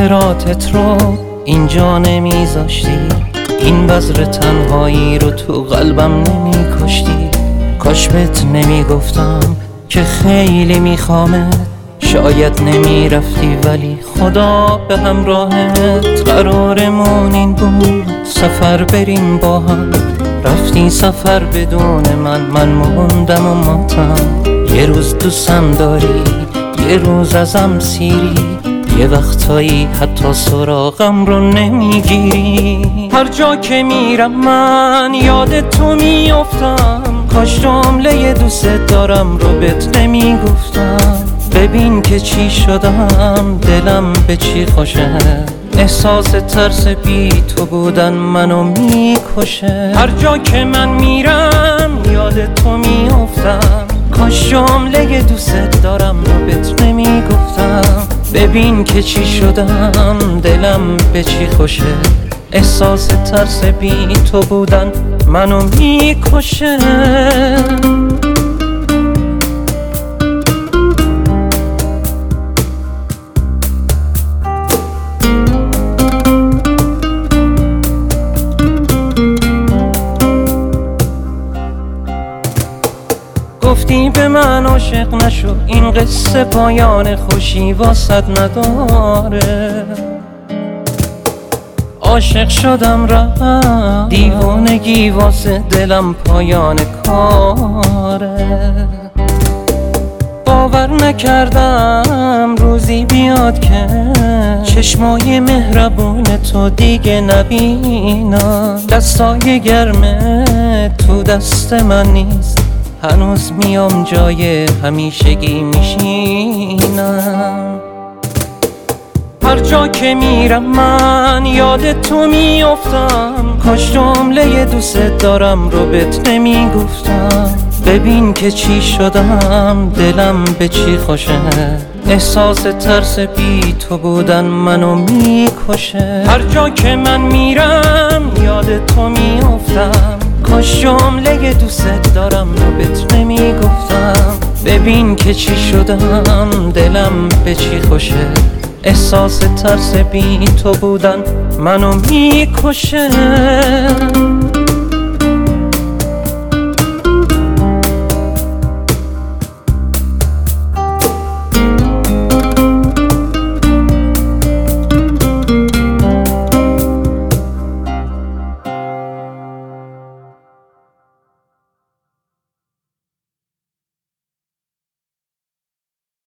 خاطراتت رو اینجا نمیذاشتی، این بذر تنهایی رو تو قلبم نمیکشتی. کاش بهت نمیگفتم که خیلی میخوامت، شاید نمیرفتی ولی خدا به همراهت. قرارمون این بود سفر بریم با هم، رفتی سفر بدون من موندم و ماتم. یه روز دوستم داری، یه روز ازم سیری، یه وقتایی حتی سراغم رو نمیگیری. هر جا که میرم من یاد تو میافتم، کاش جمله دوست دارم رو بهت نمیگفتم. ببین که چی شدم، دلم به چی خوشه، احساس ترس بی تو بودن منو میکشه. هر جا که من میرم یاد تو میافتم، کاش جمله دوست دارم رو بهت نمیگفتم. ببین که چی شدم، دلم به چی خوشه، احساس ترس بی تو بودن منو میکشه. گفتی به من عاشق نشو، این قصه پایان خوشی واسد نداره. عاشق شدم رفت، دیوانگی واسه دلم پایان کاره. باور نکردم روزی بیاد که چشمای مهربون تو دیگه نبینم. دستای گرمه تو دست من نیست، هنوز میام جای همیشگی میشینم. هر جا که میرم من یاد تو میافتم، کاش جمله دوست دارم رو بهت نمیگفتم. ببین که چی شدم، دلم به چی خوشه، احساس ترس بی تو بودن منو میکشه. هر جا که من میرم یاد تو میافتم، کاش جمله دوست دارم رو بهت نمیگفتم. ببین که چی شدم، دلم به چی خوشه، احساس ترس بی تو بودن منو میکشه.